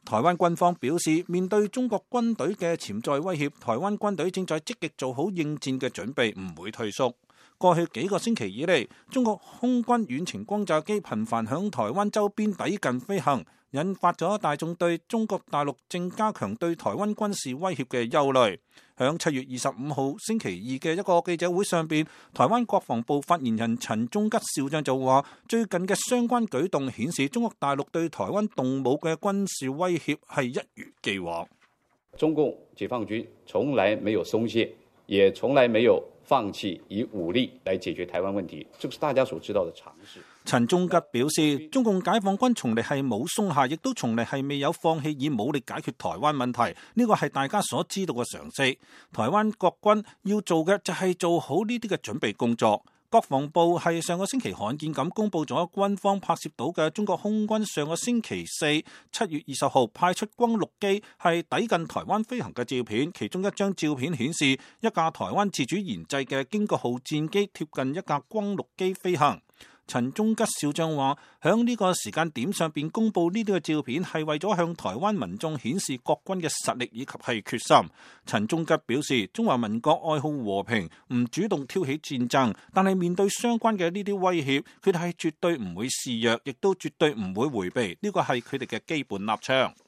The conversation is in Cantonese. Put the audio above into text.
台灣軍方表示，面對中國軍隊嘅潛在威脅，台灣軍隊正在積極做好應戰嘅準備，唔會退縮。過去幾個星期以嚟，中國空軍遠程轟炸機頻繁響台灣周邊抵近飛行，引發咗大眾對中國大陸正加強對台灣軍事威脅嘅憂慮。響7月25號星期二嘅一個記者會上邊，台灣國防部發言人陳忠吉少將就話，最近嘅相關舉動顯示中國大陸對台灣動武嘅軍事威脅係一如既往。 中共解放軍從來沒有鬆懈，也從來沒有放棄以武力來解決台灣問題，這個是大家所知道的常識。 陳忠吉表示，中共解放軍從嚟係冇鬆懈，亦都從嚟係未有放棄以武力解決台灣問題，呢個係大家所知道嘅常識。台灣國軍要做嘅就係做好呢啲嘅準備工作。國防部係上個星期罕見咁公佈咗軍方拍攝到嘅中國空軍上個星期四7月20號派出轟六機係抵近台灣飛行嘅照片，其中一張照片顯示一架台灣自主研製嘅經國號戰機貼近一架轟六機飛行。陳忠吉少將話，響呢個時間點上邊公布呢啲嘅照片係為咗向台灣民眾顯示國軍嘅實力以及係決心。陳忠吉表示，中華民國愛好和平，唔主動挑起戰爭，但係面對相關嘅呢啲威脅，佢哋係絕對唔會示弱，亦都絕對唔會迴避，呢個係佢哋嘅基本立場。